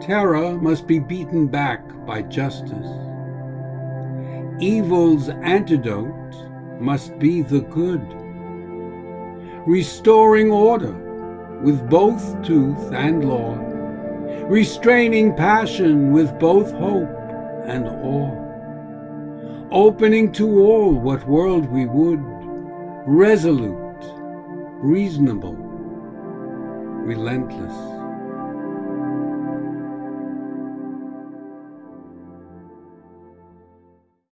Terror must be beaten back by justice. Evil's antidote must be the good, restoring order with both tooth and law, restraining passion with both hope and awe, opening to all what world we would, resolute, reasonable, relentless.